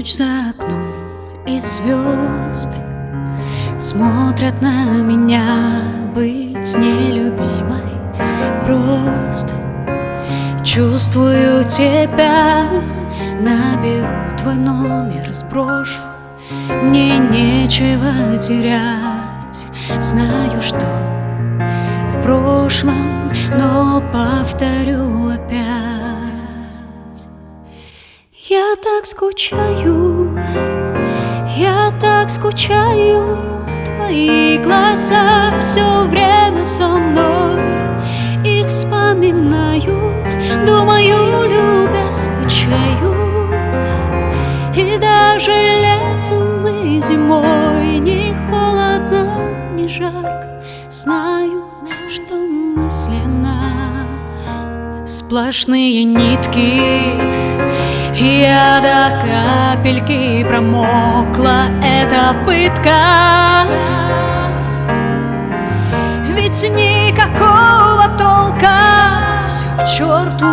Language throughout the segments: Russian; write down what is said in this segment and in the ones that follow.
Ночь за окном и звезды смотрят на меня. Быть нелюбимой просто чувствую тебя. Наберу твой номер, сброшу, мне нечего терять. Знаю, что в прошлом, но повторю опять. Я так скучаю, я так скучаю. Твои глаза все время со мной. Их вспоминаю, думаю, любя, скучаю. И даже летом и зимой не холодно, не жарко. Знаю, что мысленно сплошные нитки. Я до капельки промокла, это пытка. Ведь никакого толка, все к черту.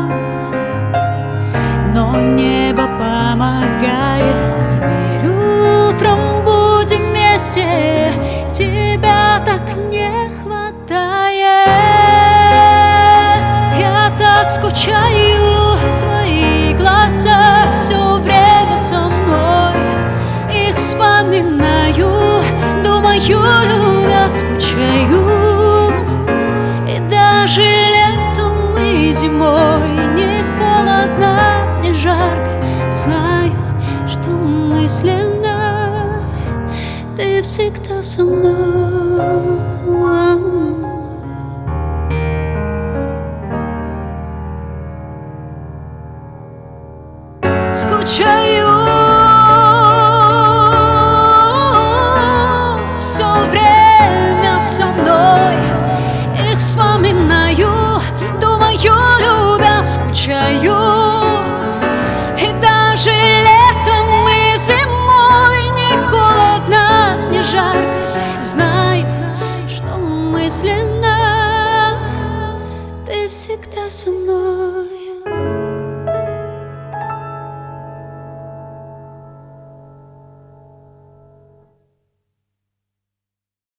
Но небо помогает, верю, утром будем вместе. Тебя так не хватает. Я так скучаю, твои глаза все время со мной. Их вспоминаю, думаю, любя, скучаю. И даже летом и зимой не холодно, не жарко. Знаю, что мысленно ты всегда со мной. Скучаю, все время со мной. Их вспоминаю, думаю, любя, скучаю. И даже летом и зимой не холодно, не жарко. Знаю, что мысленно ты всегда со мной.